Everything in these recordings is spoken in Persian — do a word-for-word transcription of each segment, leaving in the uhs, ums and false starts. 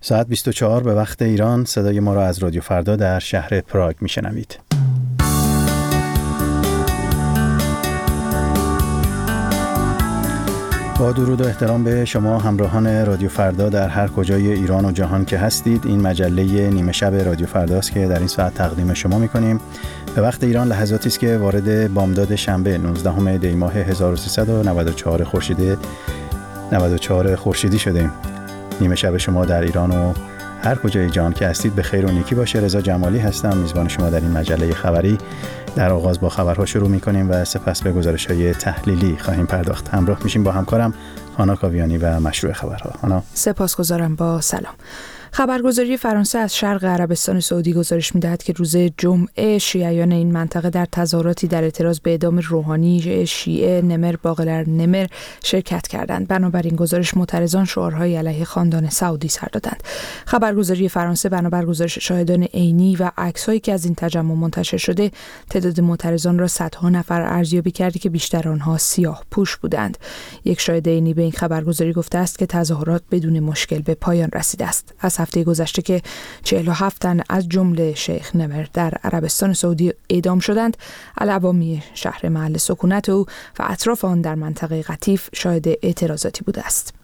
ساعت بیست و چهار به وقت ایران. صدای ما را از رادیو فردا در شهر پراگ میشنوید. با درود و احترام به شما همراهان رادیو فردا در هر کجای ایران و جهان که هستید، این مجله نیمه شب رادیو فرداست که در این ساعت تقدیم شما می‌کنیم. به وقت ایران لحظاتی است که وارد بامداد شنبه نوزدهم دی ماه هزار و سیصد و نود و چهار خورشیدی نود و چهار خورشیدی شدیم. نیمه شب شما در ایران و هر کجای جهان که هستید به خیر و نیکی باشه. رضا جمالی هستم، میزبان شما در این مجله خبری. در آغاز با خبرها شروع می‌کنیم و سپس به گزارش‌های تحلیلی خواهیم پرداخت. همراه میشیم با همکارم هانا کاویانی و مشروع خبرها. هانا، سپاسگزارم. با سلام. خبرگزاری فرانسه از شرق عربستان سعودی گزارش می‌دهد که روز جمعه شیعیان این منطقه در تظاهراتی در اعتراض به اعدام روحانی شیعه نمر باقر نمر شرکت کردند. بنابراین گزارش معترضان شعارهای علیه خاندان سعودی سر دادند. خبرگزاری فرانسه بنابر گزارش شاهدان عینی و عکس‌هایی که از این تجمع منتشر شده، تعداد معترضان را صدها نفر ارزیابی کرده که بیشتر آنها سیاه پوش بودند. یک شاهد عینی به این خبرگزاری گفته است که تظاهرات بدون مشکل به پایان رسیده است. از هفته گذشته که چهل و هفت تن از جمله شیخ نمر در عربستان سعودی اعدام شدند، العوامی شهر محل سکونت او و اطراف آن در منطقه قطیف شاهد اعتراضاتی بوده است.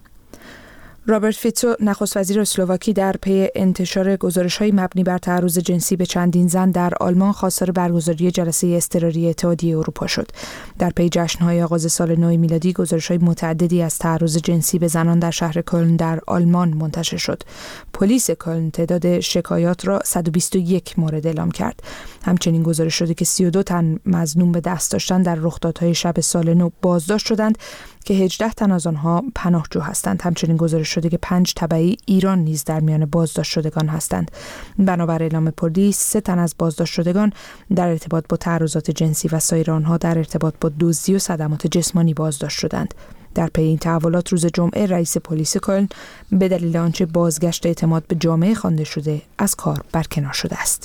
رابرت فیتسو نخست وزیر اسلواکی در پی انتشار گزارش‌های مبنی بر تعرض جنسی به چندین زن در آلمان خواستار برگزاری جلسه اضطراری اتحادیه اروپا شد. در پی جشن‌های آغاز سال نو میلادی گزارش‌های متعددی از تعرض جنسی به زنان در شهر کلن در آلمان منتشر شد. پلیس کلن تعداد شکایات را صد و بیست و یک مورد اعلام کرد. همچنین گزارش شده که سی و دو تن مظنون به دست داشتن در رخدادهای شب سال نو بازداشت شدند که هجده تن از آنها پناهجو هستند. همچنین گزارش شده که پنج تبعی ایران نیز در میان بازداشت شدگان هستند. بنابر اعلام پلیس، سه تن از بازداشت شدگان در ارتباط با تعرضات جنسی و سایر آنها در ارتباط با دزدی و صدمات جسمانی بازداشت شدند. در پی این تحولات روز جمعه رئیس پلیس کلن به دلیل آنچه بازگشت اعتماد به جامعه خوانده شده از کار برکنار شده است.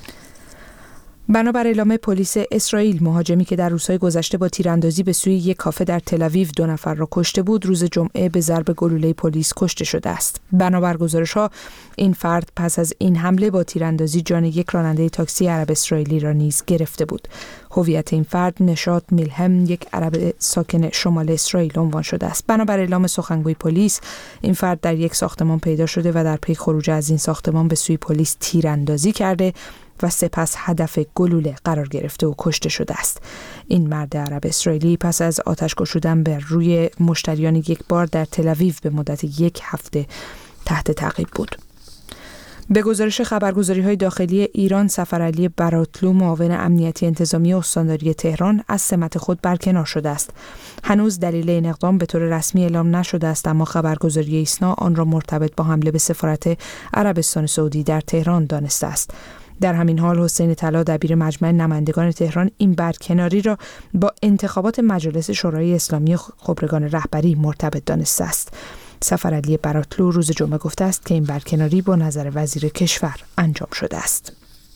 بنابر اعلام پلیس اسرائیل، مهاجمی که در روزهای گذشته با تیراندازی به سوی یک کافه در تل‌آویو دو نفر را کشته بود، روز جمعه به ضرب گلوله پلیس کشته شده است. بنابر گزارش‌ها، این فرد پس از این حمله با تیراندازی جان یک راننده تاکسی عرب اسرائیلی را نیز گرفته بود. هویت این فرد نشاط میلهم، یک عرب ساکن شمال اسرائیل عنوان شده است. بنابر اعلام سخنگوی پلیس، این فرد در یک ساختمان پیدا شده و در پی خروج از این ساختمان به سوی پلیس تیراندازی کرده و سپس هدف گلوله قرار گرفته و کشته شده است. این مرد عرب اسرائیلی پس از آتش گشودن بر روی مشتریان یک بار در تل‌آویو به مدت یک هفته تحت تعقیب بود. به گزارش خبرگزاری‌های داخلی ایران، سفرعلی براتلو، معاون امنیتی انتظامی استانداری تهران، از سمت خود برکنار شده است. هنوز دلیل این اقدام به طور رسمی اعلام نشده است، اما خبرگزاری ایسنا آن را مرتبط با حمله به سفارت عربستان سعودی در تهران دانسته است. در همین حال حسین طلا، دبیر مجمع نمایندگان تهران، این برکناری را با انتخابات مجلس شورای اسلامی خبرگان رهبری مرتبط دانسته است. سفرعلی براتلو روز جمعه گفته است که این برکناری با نظر وزیر کشور انجام شده است.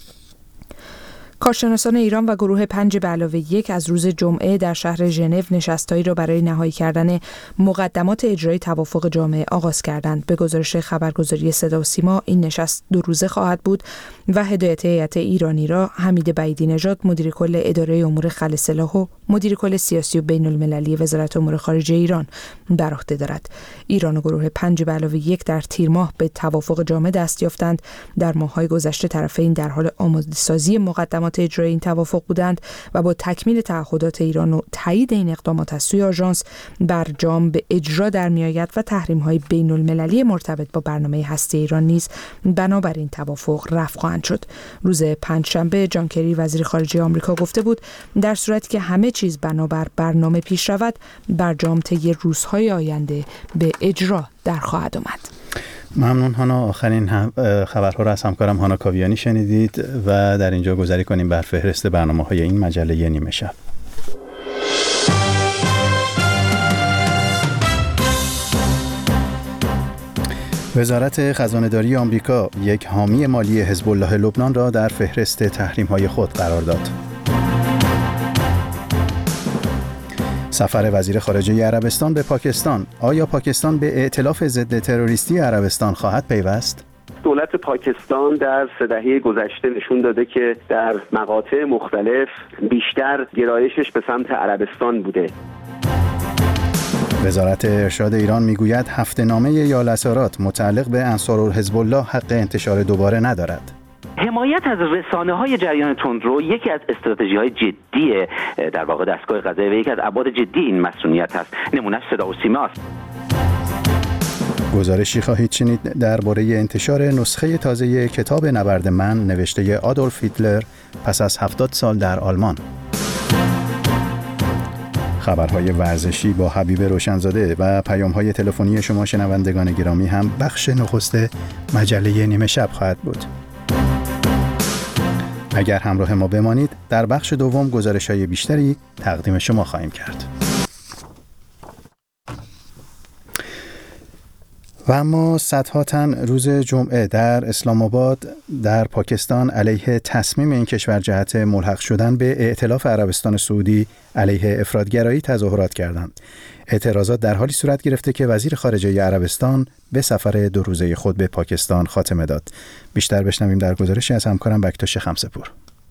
کارشناسان ایران و گروه پنج به علاوه یک از روز جمعه در شهر ژنو نشستایی را برای نهایی کردن مقدمات اجرای توافق جامعه آغاز کردند. به گزارش خبرگزاری صدا و سیما، این نشست دو روزه خواهد بود و هدایت هیئت ایرانی را حمید بعیدی نژاد، مدیر کل اداره امور خل سلاح و مدیر کل سیاسی و بین المللی وزارت امور خارجه ایران بر عهده دارد. ایران و گروه پنج به علاوه یک در تیر ماه به توافق جامع دست یافتند. در ماه‌های گذشته طرفین در حال آماده‌سازی مقدمات اجرای این توافق بودند و با تکمیل تعهدات ایران و تایید این اقدامات از سوی آژانس برجام به اجرا در میآید و تحریم‌های بین‌المللی مرتبط با برنامه هسته ایران نیز بنابراین توافق رفع خواهند شد. روز پنجشنبه جان کری وزیر خارجه آمریکا گفته بود در صورتی که همه چیز بنابر برنامه پیش رود، برجام طی روزهای آینده به اجرا در خواهد آمد. ممنون هانا. آخرین خبرها را از همکارم هانا کاویانی شنیدید و در اینجا گذاری کنیم بر فهرست برنامه‌های این مجله نیمه شب. وزارت خزانه‌داری آمریکا یک حامی مالی حزب الله لبنان را در فهرست تحریم‌های خود قرار داد. سفر وزیر خارجه عربستان به پاکستان. آیا پاکستان به ائتلاف ضد تروریستی عربستان خواهد پیوست؟ دولت پاکستان در سه دهه گذشته نشون داده که در مقاطع مختلف بیشتر گرایشش به سمت عربستان بوده. وزارت ارشاد ایران میگوید هفته‌نامه یالسارات متعلق به انصارالحزب الله حق انتشار دوباره ندارد. حمایت از رسانه‌های جریان تندرو یکی از استراتژی‌های جدی در واقع دستگاه قضایی و یکی از ابعاد جدی این مسئولیت است. نمونه‌اش صدا و سیما است. گزارشی خواهید شنید درباره انتشار نسخه تازه کتاب نبرد من نوشته آدولف هیتلر پس از هفتاد سال در آلمان. خبرهای ورزشی با حبیب روشنزاده و پیام‌های تلفنی شما شنوندگان گرامی هم بخش نخست مجله نیمه شب خواهد بود. اگر همراه ما بمانید در بخش دوم گزارش‌های بیشتری تقدیم شما خواهیم کرد. و اما صدها تن روز جمعه در اسلام آباد در پاکستان علیه تصمیم این کشور جهت ملحق شدن به ائتلاف عربستان سعودی علیه افراط‌گرایی تظاهرات کردند. اعتراضات در حالی صورت گرفته که وزیر خارجه عربستان به سفر دو روزه خود به پاکستان خاتمه داد. بیشتر بشنویم در گزارشی از همکارم بکتاش خمسه‌پور.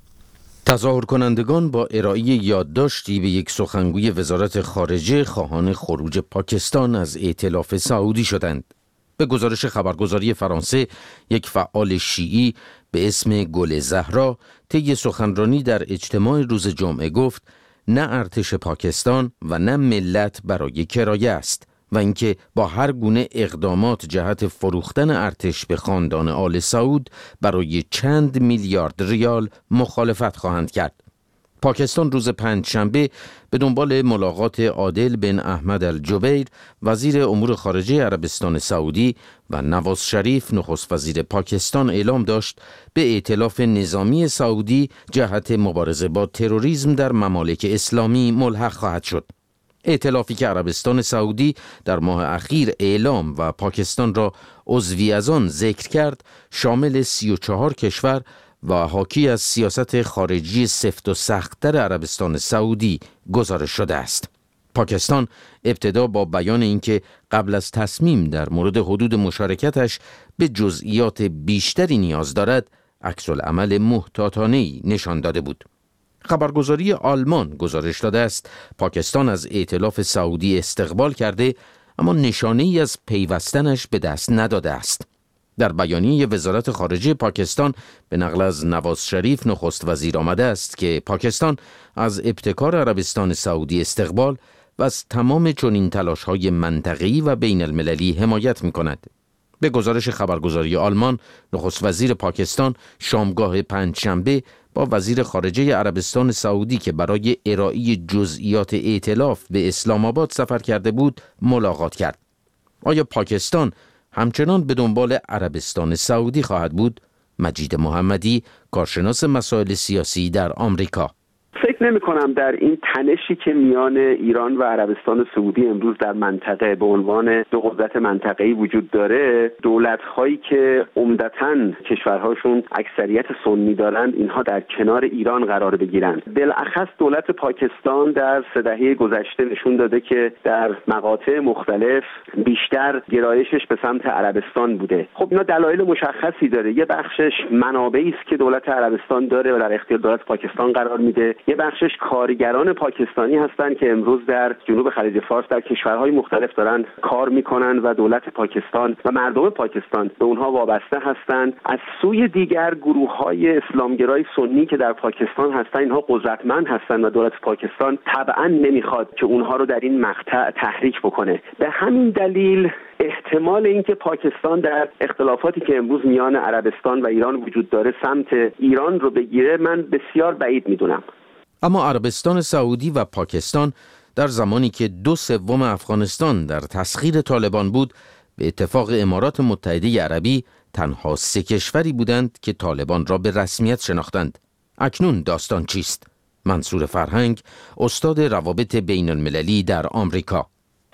تظاهر کنندگان با ارائه یادداشتی به یک سخنگوی وزارت خارجه خواهان خروج پاکستان از ائتلاف سعودی شدند. به گزارش خبرگزاری فرانسه، یک فعال شیعی به اسم گل زهرا طی سخنرانی در اجتماع روز جمعه گفت نه ارتش پاکستان و نه ملت برای کرایه است و اینکه با هر گونه اقدامات جهت فروختن ارتش به خاندان آل سعود برای چند میلیارد ریال مخالفت خواهند کرد. پاکستان روز پنجشنبه به دنبال ملاقات عادل بن احمد الجبیر وزیر امور خارجه عربستان سعودی و نواز شریف نخست وزیر پاکستان اعلام داشت به ائتلاف نظامی سعودی جهت مبارزه با تروریسم در ممالک اسلامی ملحق خواهد شد. ائتلافی که عربستان سعودی در ماه اخیر اعلام و پاکستان را عضوی از آن ذکر کرد، شامل سی و چهار کشور و حاکی از سیاست خارجی سفت و سخت‌تر عربستان سعودی گزارش شده است. پاکستان ابتدا با بیان اینکه قبل از تصمیم در مورد حدود مشارکتش به جزئیات بیشتری نیاز دارد، عکس‌العمل محتاطانه‌ای نشان داده بود. خبرگزاری آلمان گزارش داده است پاکستان از ائتلاف سعودی استقبال کرده اما نشانه‌ای از پیوستنش به دست نداده است. در بیانیه وزارت خارجه پاکستان به نقل از نواز شریف نخست وزیر آمده است که پاکستان از ابتکار عربستان سعودی استقبال و از تمام چنین تلاش‌های منطقه‌ای و بین المللی حمایت می‌کند. به گزارش خبرگزاری آلمان، نخست وزیر پاکستان شامگاه پنجشنبه با وزیر خارجه عربستان سعودی که برای ارائه جزئیات ائتلاف به اسلام آباد سفر کرده بود، ملاقات کرد. آیا پاکستان همچنان به دنبال عربستان سعودی خواهد بود؟ مجید محمدی، کارشناس مسائل سیاسی در آمریکا: فکر نمی کنم در این تنشی که میان ایران و عربستان سعودی امروز در منطقه به عنوان دو قدرت منطقه‌ای وجود داره، دولت‌هایی که عمدتاً کشورهاشون اکثریت سنی دارند اینها در کنار ایران قرار بگیرند. بالاخص دولت پاکستان در سه دهه گذشته نشون داده که در مقاطع مختلف بیشتر گرایشش به سمت عربستان بوده. خب اینا دلایل مشخصی داره. یه بخشش منابعی است که دولت عربستان داره و در اختیار دولت پاکستان قرار میده. یه بخشش کارگران پاکستانی هستند که امروز در جنوب خلیج فارس در کشورهای مختلف دارن کار میکنن و دولت پاکستان و مردم پاکستان به اونها وابسته هستند. از سوی دیگر گروه‌های اسلامگرای سنی که در پاکستان هستن، اینها قدرتمند هستند و دولت پاکستان طبعا نمیخواد که اونها رو در این مقطع تحریک بکنه. به همین دلیل احتمال اینکه پاکستان در اختلافاتی که امروز میان عربستان و ایران وجود داره سمت ایران رو بگیره من بسیار بعید میدونم. اما عربستان سعودی و پاکستان در زمانی که دو سوم افغانستان در تسخیر طالبان بود، به اتفاق امارات متحده عربی تنها سه کشوری بودند که طالبان را به رسمیت شناختند. اکنون داستان چیست؟ منصور فرهنگ، استاد روابط بین المللی در آمریکا: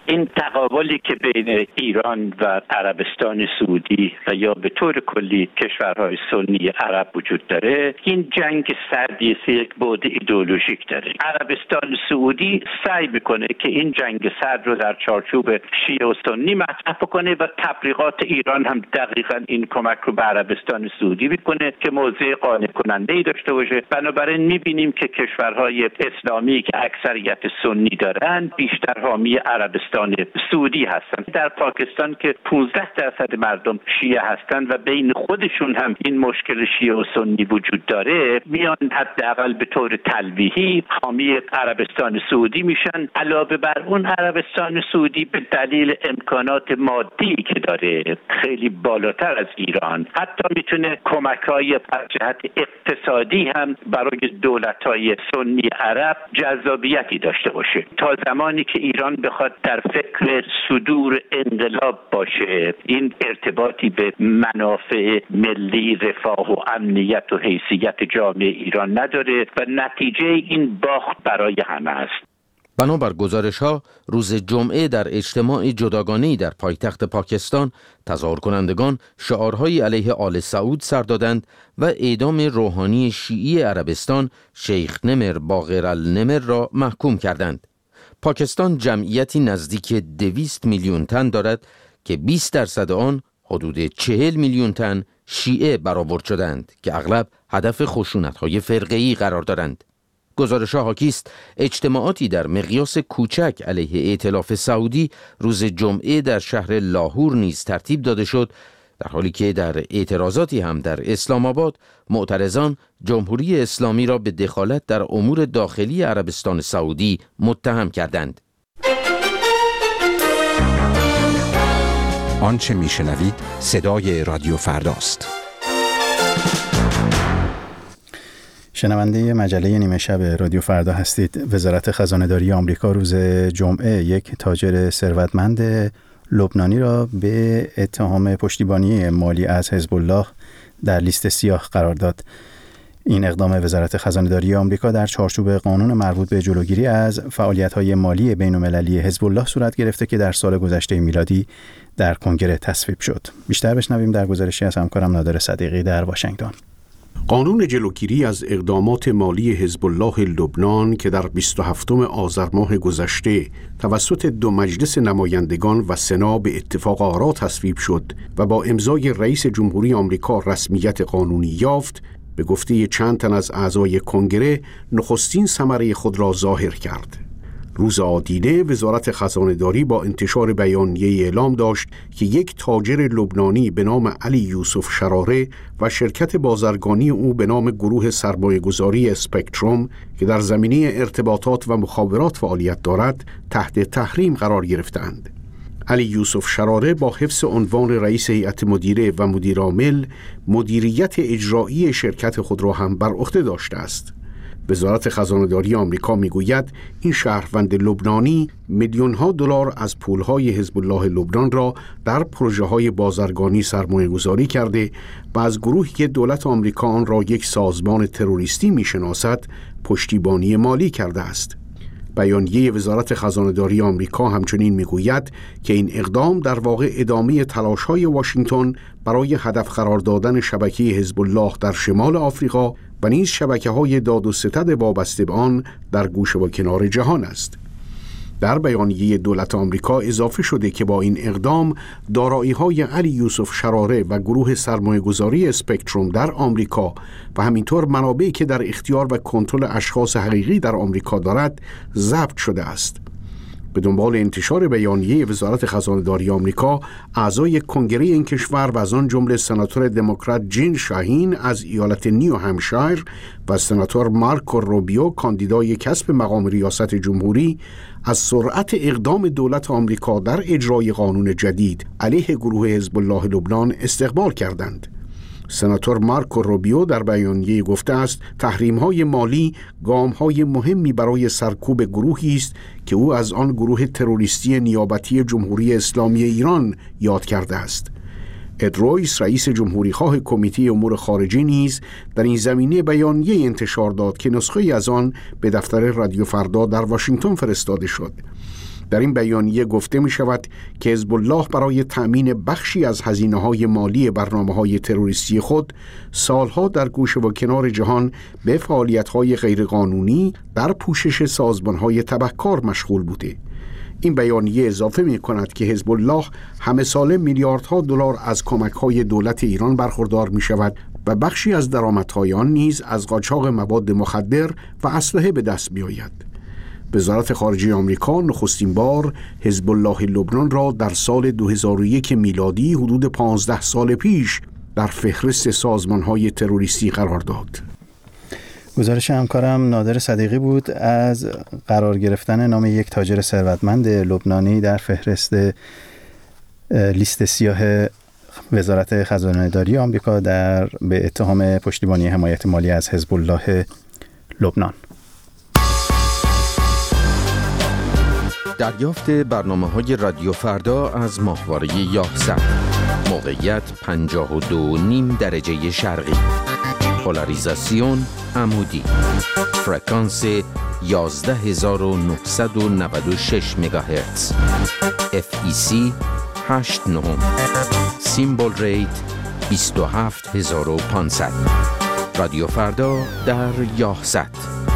این تقابلی که بین ایران و عربستان سعودی و یا به طور کلی کشورهای سنی عرب وجود داره، این جنگ سردی است، یک بعد ایدئولوژیک داره. عربستان سعودی سعی میکنه که این جنگ سرد رو در چارچوب شیعه و سنی مطرح کنه و تبلیغات ایران هم دقیقاً این کمک رو به عربستان سعودی میکنه که موضع قانع کننده ای داشته باشه. بنابراین میبینیم که کشورهای اسلامی که اکثریت سنی دارن بیشتر حامی عربستان سعودی هستن. در پاکستان که پانزده درصد مردم شیعه هستن و بین خودشون هم این مشکل شیعه و سنی وجود داره، میان حداقل به طور تلویحی حامی عربستان سعودی میشن. علاوه بر اون عربستان سعودی به دلیل امکانات مادی که داره خیلی بالاتر از ایران، حتی میتونه کمک‌های از جهت اقتصادی هم برای دولت‌های سنی عرب جذابیتی داشته باشه. تا زمانی که ایران بخواد در فکر صدور انقلاب باشه، این ارتباطی به منافع ملی، رفاه و امنیت و حیثیت جامعه ایران نداره و نتیجه این باخت برای همه است. بنابر گزارش‌ها، روز جمعه در اجتماع جداگانه‌ای در پایتخت پاکستان، تظاهر کنندگان شعارهایی علیه آل سعود سر دادند و اعدام روحانی شیعی عربستان شیخ نمر باقر النمر را محکوم کردند. پاکستان جمعیتی نزدیک دویست میلیون تن دارد که بیست درصد آن حدود چهل میلیون تن شیعه برآورد شدند که اغلب هدف خشونت‌های فرقه‌ای قرار دارند. گزارش‌ها حاکی است اجتماعاتی در مقیاس کوچک علیه ائتلاف سعودی روز جمعه در شهر لاهور نیز ترتیب داده شد، در حالی که در اعتراضاتی هم در اسلام آباد معترضان جمهوری اسلامی را به دخالت در امور داخلی عربستان سعودی متهم کردند. آنچه میشنوید صدای رادیو فرداست. شنونده مجله نیمه شب رادیو فردا هستید. وزارت خزانه‌داری آمریکا روز جمعه یک تاجر ثروتمند لبنانی را به اتهام پشتیبانی مالی از حزب الله در لیست سیاه قرار داد. این اقدام وزارت خزانه‌داری آمریکا در چارچوب قانون مربوط به جلوگیری از فعالیت‌های مالی بین‌المللی حزب الله صورت گرفته که در سال گذشته میلادی در کنگره تصویب شد. بیشتر بشنویم در گزارشی از همکارم نادر صدیقی در واشنگتن. قانون جلوگیری از اقدامات مالی حزب الله لبنان که در بیست و هفتم آذر ماه گذشته توسط دو مجلس نمایندگان و سنا به اتفاق آرا تصویب شد و با امضای رئیس جمهوری آمریکا رسمیت قانونی یافت، به گفته چند تن از اعضای کنگره نخستین ثمره خود را ظاهر کرد. روز آدینه وزارت خزانه‌داری با انتشار بیانیه اعلام داشت که یک تاجر لبنانی به نام علی یوسف شراره و شرکت بازرگانی او به نام گروه سرمایه‌گذاری اسپکتروم که در زمینه ارتباطات و مخابرات فعالیت دارد تحت تحریم قرار گرفتند. علی یوسف شراره با حفظ عنوان رئیس هیئت مدیره و مدیر عامل مدیریت اجرایی شرکت خود را هم بر عهده داشته است. وزارت خزانه‌داری آمریکا میگوید این شهروند لبنانی میلیون‌ها دلار از پول‌های حزب الله لبنان را در پروژه‌های بازرگانی سرمایه‌گذاری کرده و از گروهی که دولت آمریکا آن را یک سازمان تروریستی می‌شناسد پشتیبانی مالی کرده است. بیانیه وزارت خزانه‌داری آمریکا همچنین میگوید که این اقدام در واقع ادامه تلاش‌های واشنگتن برای هدف قرار دادن شبکه حزب الله در شمال آفریقا و نیز شبکه‌های داد و ستد وابسته به آن در گوشه و کنار جهان است. در بیانیه دولت آمریکا اضافه شده که با این اقدام دارایی‌های علی یوسف شراره و گروه سرمایه‌گذاری اسپکتروم در آمریکا و همینطور منابعی که در اختیار و کنترل اشخاص حقیقی در آمریکا دارد ضبط شده است. به دنبال انتشار بیانیه وزارت خزانه‌داری آمریکا، اعضای کنگره این کشور و از آن جمله سناتور دموکرات جین شاهین از ایالت نیو همشایر و سناتور مارکو روبیو کاندیدای کسب مقام ریاست جمهوری از سرعت اقدام دولت آمریکا در اجرای قانون جدید علیه گروه حزب الله لبنان استقبال کردند. سناتور مارکو روبیو در بیانیه گفته است تحریم‌های مالی گام‌های مهمی برای سرکوب گروهی است که او از آن گروه تروریستی نیابتی جمهوری اسلامی ایران یاد کرده است. اد رویس رئیس جمهوریخواه کمیته امور خارجه نیز در این زمینه بیانیه انتشار داد که نسخه‌ای از آن به دفتر رادیو فردا در واشنگتن فرستاده شد. در این بیانیه گفته می شود که حزب الله برای تأمین بخشی از هزینه‌های مالی برنامه‌های تروریستی خود سالها در گوشه و کنار جهان به فعالیت‌های غیرقانونی در پوشش سازمان‌های تبهکار مشغول بوده. این بیانیه اضافه می کند که حزب الله همه ساله میلیاردها دلار از کمک‌های دولت ایران برخوردار می شود و بخشی از درآمدهای آن نیز از قاچاق مواد مخدر و اسلحه به دست می آید. وزارت خارجه آمریکا نخستین بار حزب الله لبنان را در سال دو هزار و یک میلادی حدود پانزده سال پیش در فهرست سازمان‌های تروریستی قرار داد. گزارش همکارم نادر صدیقی بود از قرار گرفتن نام یک تاجر ثروتمند لبنانی در فهرست لیست سیاه وزارت خزانه‌داری آمریکا در به اتهام پشتیبانی حمایت مالی از حزب الله لبنان. دریافت برنامه‌های رادیو فردا از ماهواره یاهصد. موقعیت پنجاه و دو و نیم درجه شرقی. پولاریزاسیون عمودی. فرکانس یازده هزار و نهصد و نود و شش مگاهرتز. اف ای سی هشت نه. سیمبل ریت بیست و هفت هزار و پانصد. رادیو فردا در یاهصد.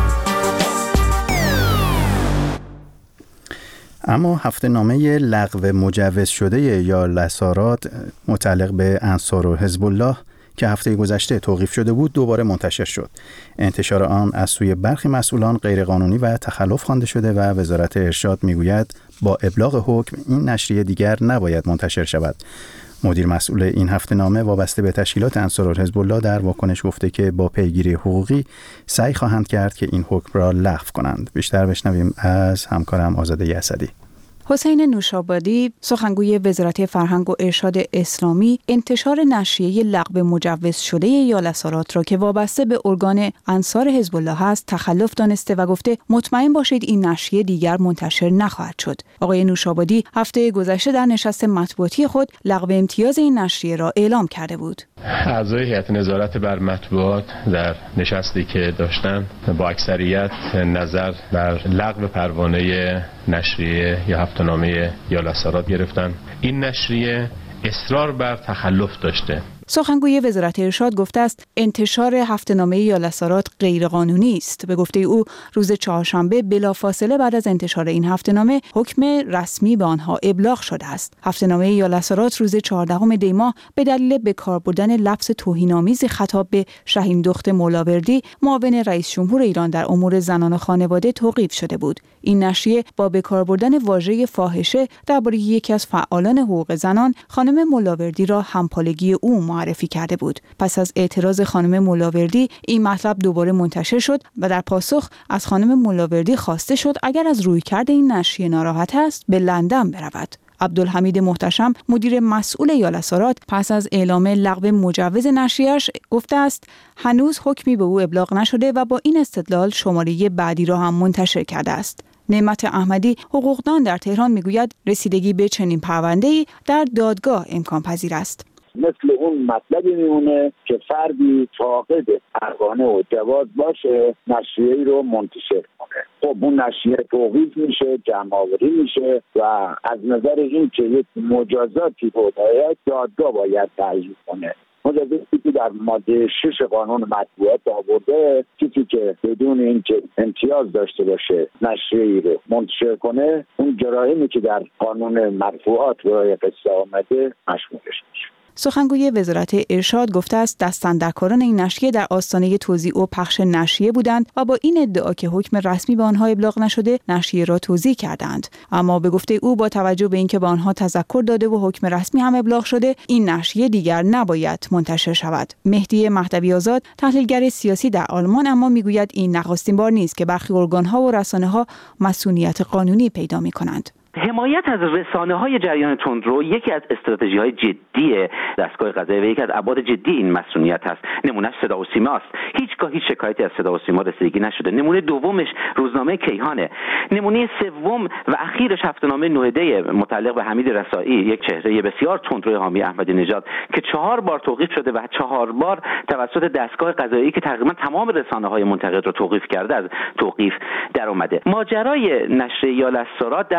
اما هفته نامه لغو مجوز شده یا لسارات متعلق به انصار و حزب الله که هفته گذشته توقیف شده بود دوباره منتشر شد. انتشار آن از سوی برخی مسئولان غیرقانونی و تخلف خوانده شده و وزارت ارشاد میگوید با ابلاغ حکم این نشریه دیگر نباید منتشر شود. مدیر مسئول این هفته نامه وابسته به تشکیلات انصار و حزب الله در واکنش گفته که با پیگیری حقوقی سعی خواهند کرد که این حکم را لغو کنند. بیشتر بشنویم از همکارم آزاده اسدی. حسین نوشابادی، سخنگوی وزارت فرهنگ و ارشاد اسلامی، انتشار نشریه لغو مجوز شده یا لسارات را که وابسته به ارگان انصار حزب الله است تخلف دانسته و گفته مطمئن باشید این نشریه دیگر منتشر نخواهد شد. آقای نوشابادی هفته گذشته در نشست مطبوعاتی خود لغو امتیاز این نشریه را اعلام کرده بود. اعضای هیئت نظارت بر مطبوعات در نشستی که داشتن با اکثریت نظر بر لغو پروانه نشریه یا هفته‌نامه یا لسارات گرفتن. این نشریه اصرار بر تخلف داشته. سخنگوی وزارت ارشاد گفته است انتشار هفته‌نامه یا لسارات غیرقانونی است. به گفته او روز چهارشنبه بلافاصله بعد از انتشار این هفته‌نامه حکم رسمی به آنها ابلاغ شده است. هفته‌نامه یا لسارات روز چهاردهم دی ماه به دلیل به کار بردن لفظ توهین‌آمیز خطاب به شهین دخت مولاوردی معاون رئیس جمهور ایران در امور زنان و خانواده توقیف شده بود. این نشریه با به کار بردن واژه فاحشه درباره یکی از فعالان حقوق زنان خانم مولاوردی را همپالگی او معرفی کرده بود. پس از اعتراض خانم مولاوردی این مطلب دوباره منتشر شد و در پاسخ از خانم مولاوردی خواسته شد اگر از رویکرد این نشریه ناراحت است به لندن برود. عبدالحمید محتشم مدیر مسئول یا لسارات پس از اعلام لغو مجوز نشریه‌اش گفته است هنوز حکمی به او ابلاغ نشده و با این استدلال شماره بعدی را هم منتشر کرده است. نعمت احمدی حقوقدان در تهران میگوید رسیدگی به چنین پرونده‌ای در دادگاه امکان پذیر است. مثل اون مطلبی میمونه که فردی فاقد پروانه و جواز باشه نشریه‌ای رو منتشر کنه. خب اون نشریه توقیف میشه، جمع‌آوری میشه و از نظر این که یک مجازاتی رو باید دادگاه باید تعیین کنه. مجازاتی که در ماده شش قانون مطبوعات آورده کسی که بدون اینکه امتیاز داشته باشه نشریه‌ای رو منتشر کنه اون جرائمی که در قانون مرفوعات برای قصه آمده مشمولش میشه. سخنگوی وزارت ارشاد گفته است دستاندرکاران این نشریه در آستانه توزیع و پخش نشریه بودند و با این ادعا که حکم رسمی به آنها ابلاغ نشده نشریه را توزیع کردند. اما به گفته او با توجه به اینکه به آنها تذکر داده و حکم رسمی هم ابلاغ شده این نشریه دیگر نباید منتشر شود. مهدی مهدوی آزاد تحلیلگر سیاسی در آلمان اما میگوید این نخستین بار نیست که برخی ارگان‌ها و رسانه‌ها مسئولیت قانونی پیدا می‌کنند. حمایت از رسانه‌های جریان تندرو یکی از استراتژی‌های جدی دستگاه قضاییه و یکی از ابعاد جدی این مسئولیت است. نمونهش صدا و سیما است. هیچگاه هیچ شکایتی از صدا و سیما رسیدگی نشده. نمونه دومش روزنامه کیهانه. نمونه سوم و اخیرش هفته‌نامه نوئده متعلق به حمید رسایی، یک چهره بسیار تندروی حامی احمدی نژاد که چهار بار توقیف شده و چهار بار توسط دستگاه قضاییه که تقریبا تمام رسانه‌های منتقد را توقیف کرده از توقیف در اومده. ماجرای نشریه یا لسارات در واقع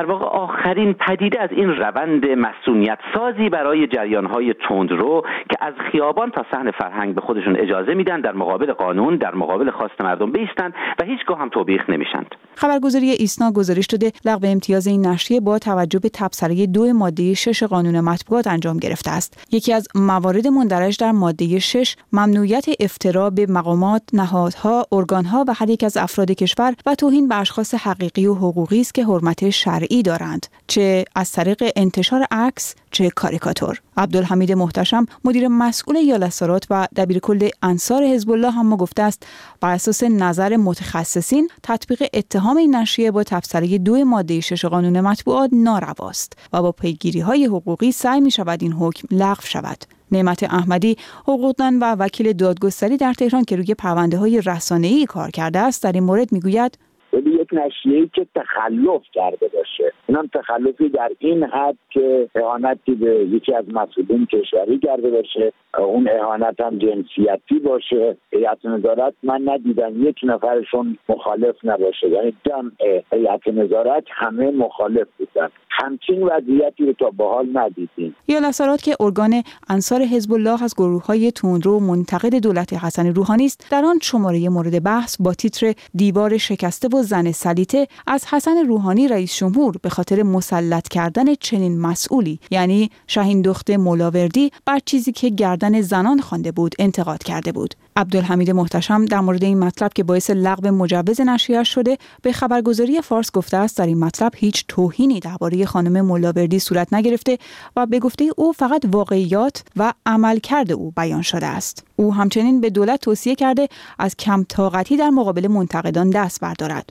آخرین پدیده از این روند مسئولیت سازی برای جریان‌های تندرو که از خیابان تا صحن فرهنگ به خودشون اجازه میدن در مقابل قانون، در مقابل خواست مردم بایستند و هیچگاه هم توبیخ نمیشند. خبرگزاری ایسنا گزارش داده لغو امتیاز این نشریه با توجه به تبصره دو ماده شش قانون مطبوعات انجام گرفته است. یکی از موارد مندرج در ماده شش ممنوعیت افترا به مقامات، نهادها، ارگانها و هر یک از افراد کشور و توهین به اشخاص حقیقی و حقوقی است که حرمت شرعی دارند، چه از طریق انتشار عکس چه کاریکاتور. عبدالحمید محتشم مدیر مسئول یالسارات و دبیرکل انصار حزب الله هم گفته است بر اساس نظر متخصصین تطبیق اتهام این نشریه با تبصره دو ماده شش قانون مطبوعات نارواست و با پیگیری‌های حقوقی سعی می‌شود این حکم لغو شود. نعمت احمدی حقوقدان و وکیل دادگستری در تهران که روی پرونده‌های رسانه‌ای کار کرده است در این مورد می‌گوید یک نشریه‌ای که تخلف کرده باشه، اینم تخلفی در این حد که اهانتی به یکی از مسئولین کشوری کرده باشه، اون اهانت هم جنسیتی باشه، هیئت نظارت من ندیدم یک نفرشون مخالف نباشه، یعنی جمع هیئت نظارت همه مخالف بودن. همچین وضعیتی رو تا به حال ندیدیم. یالسارات که ارگان انصار حزب الله از گروه‌های تندرو منتقد دولت حسن روحانی است، در آن شماره مورد بحث با تیتر دیوار شکسته و زن سلیطه از حسن روحانی رئیس جمهور به خاطر مسلط کردن چنین مسئولی، یعنی شاهین دخت مولاوردی، بر چیزی که گردن زنان خوانده بود انتقاد کرده بود. عبدالحمید محتشم در مورد این مطلب که باعث لغو مجوز نشریه شده به خبرگزاری فارس گفته است در این مطلب هیچ توهینی درباره خانم مولاوردی صورت نگرفته و به گفته او فقط واقعیات و عملکرد او بیان شده است. او همچنین به دولت توصیه کرده از کم طاقتی در مقابل منتقدان دست بردارد.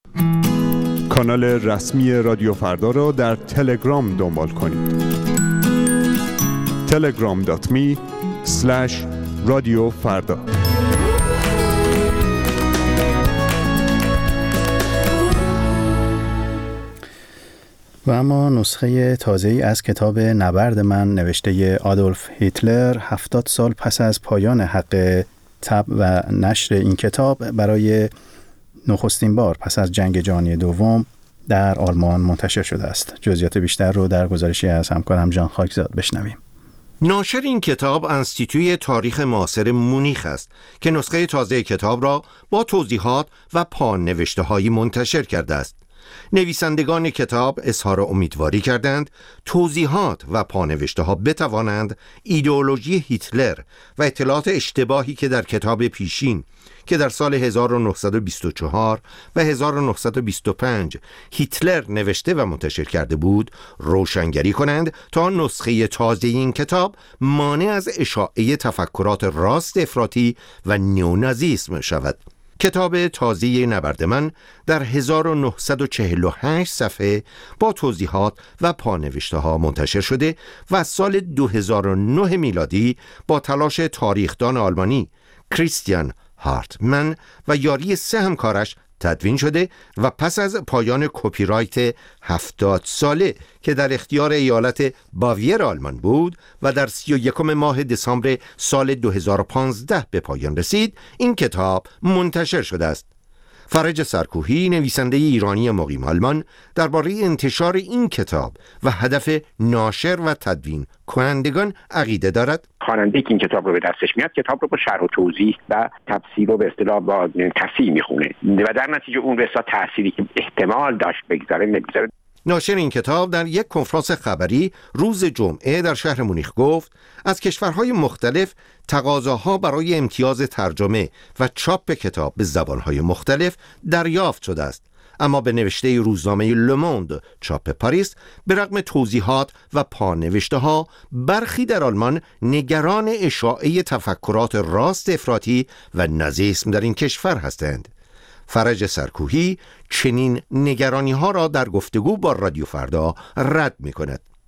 کانال رسمی رادیو فردا را در تلگرام دنبال کنید. تلگرام دات می اسلش رادیو فردا. و اما نسخه تازه‌ای از کتاب نبرد من نوشته آدولف هیتلر هفتاد سال پس از پایان حق طبع و نشر این کتاب برای نخستین بار پس از جنگ جهانی دوم در آلمان منتشر شده است. جزئیات بیشتر رو در گزارشی از همکارم جان خاکزاد بشنویم. ناشر این کتاب انستیتوی تاریخ معاصر مونیخ است که نسخه تازه کتاب را با توضیحات و پانوشته‌هایی منتشر کرده است. نویسندگان کتاب اظهار امیدواری کردند توضیحات و پانوشته‌ها بتوانند ایدئولوژی هیتلر و اطلاعات اشتباهی که در کتاب پیشین که در سال هزار و نهصد و بیست و چهار و هزار و نهصد و بیست و پنج هیتلر نوشته و منتشر کرده بود روشنگری کنند تا نسخه تازه این کتاب مانع از اشاعه تفکرات راست افراطی و نیونازیسم شود. کتاب تازه نبرد من در هزار و نهصد و چهل و هشت صفحه با توضیحات و پانوشته‌ها منتشر شده و از سال دو هزار و نه میلادی با تلاش تاریخدان آلمانی کریستیان هارتمن و یاری سه همکارش تدوین شده و پس از پایان کپی رایت هفتاد ساله که در اختیار ایالت باویر آلمان بود و در سی و یکم ماه دسامبر سال دو هزار و پانزده به پایان رسید، این کتاب منتشر شده است. فرج سرکوهی نویسنده ایرانی مقیم آلمان درباره انتشار این کتاب و هدف ناشر و تدوین کنندگان عقیده دارد. خواننده که این کتاب رو به دستش میاد کتاب رو با شرح و توضیح و تفسیر رو به اصطلاح با تصحیح میخونه و در نتیجه اون به اصطلاح تأثیری که احتمال داشت بگذاره نمیذاره. ناشر این کتاب در یک کنفرانس خبری روز جمعه در شهر مونیخ گفت از کشورهای مختلف تقاضاها برای امتیاز ترجمه و چاپ کتاب به زبانهای مختلف دریافت شده است، اما به نوشته روزنامه لوموند چاپ پاریس به رغم توضیحات و پانوشته‌ها برخی در آلمان نگران اشاعه تفکرات راست افراطی و نازیسم در این کشور هستند. فرج سرکوهی چنین نگرانی ها را در گفتگو با رادیو فردا رد می کند.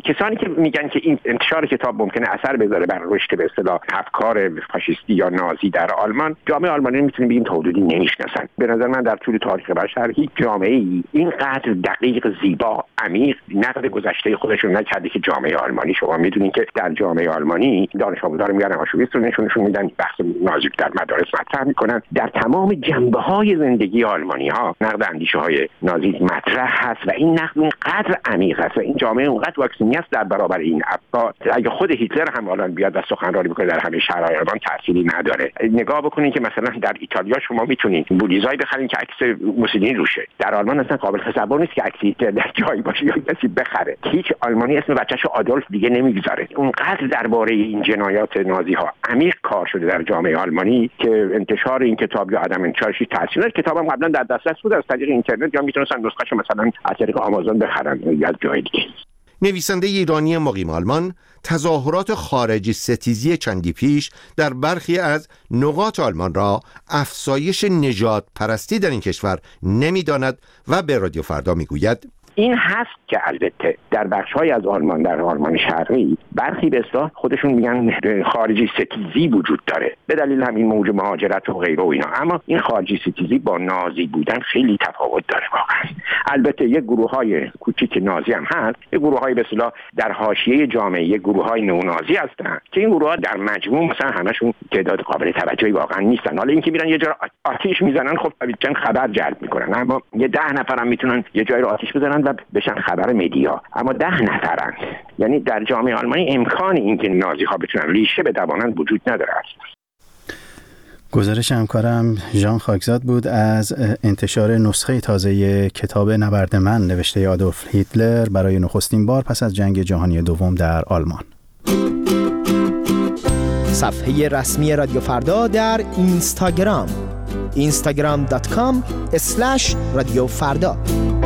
کسانی که میگن که این انتشار کتاب ممکنه اثر بذاره بر رشد به اصطلاح افکار فاشیستی یا نازی در آلمان، جامعه آلمانی میتونیم بگیم تا حدودی نمیشناسن. به نظر من در طول تاریخ بشر هیچ جامعه‌ای اینقدر دقیق، زیبا، عمیق نقد گذشته خودشون نکرده که جامعه آلمانی. شما میدونین که در جامعه آلمانی دانش آموزان میگن آشویتس رو نشونشون میدن، بحث نازی در مدارس مطرح میکنن. در تمام جنبه‌های زندگی آلمانی‌ها نقد اندیشه‌های نازی مطرح هست و این نقد اینقدر عمیق است و این جامعه اونقدر واکسینی است در برابر این افکار. اگه خود هیتلر هم الان بیاد و سخنرانی بکنه در همه شهرهای آلمان تأثیری نداره. نگاه بکنین که مثلا در ایتالیا شما میتونید بولیزای بخرین که عکس موسولینی روشه. در آلمان اصلا قابل تصور نیست که عکس هیتلر در جایی باشه یا کسی بخره. هیچ آلمانی اسم بچه‌شو آدولف دیگه نمیگذاره. اونقدر درباره این جنایات نازی‌ها عمیق کار شده در جامعه آلمانی که انتشار این کتاب یا عدم انتشارش تأثیر نداره. کتابم قبلا در دسترس بود از طریق اینترنت، یا میتونستن نسخه‌شو مثلا از طریق آمازون بخرن یا از جای دیگه. نویسنده ایرانی مقیم آلمان تظاهرات خارجی ستیزی چندی پیش در برخی از نقاط آلمان را افزایش نژاد پرستی در این کشور نمی‌داند و به رادیو فردا میگوید این هست که البته در بخش‌های از آلمان، در آلمان شرقی، برخی به اصطلاح خودشون میگن خارجی ستیزی وجود داره به دلیل همین موج مهاجرت و غیره و اینا. اما این خارجی ستیزی با نازی بودن خیلی تفاوت داره واقعا. البته یک گروه‌های کوچیک نازی هم هست، یک گروه‌های به اصطلاح در حاشیه جامعه، یک گروه‌های نئونازی هستن که این گروه‌ها در مجموع مثلا همشون تعداد قابل توجهی واقعا نیستن. حالا اینکه میرن یه جا آتش میزنن، خب چند خبر جلب میکنن، اما یه ده نفرم میتونن یه جایی رو آتش بزنن و بشن خبر مدیا، اما ده نفرن. یعنی در جامعه آلمانی امکان اینکه نازی ها بتونن ریشه بدوانند وجود نداره. گزارش همکارم ژان خاکزاد بود از انتشار نسخه تازه کتاب نبرد من نوشته آدولف هیتلر برای نخستین بار پس از جنگ جهانی دوم در آلمان. صفحه رسمی رادیو فردا در اینستاگرام اینستاگرام دات کام اسلش رادیو فردا.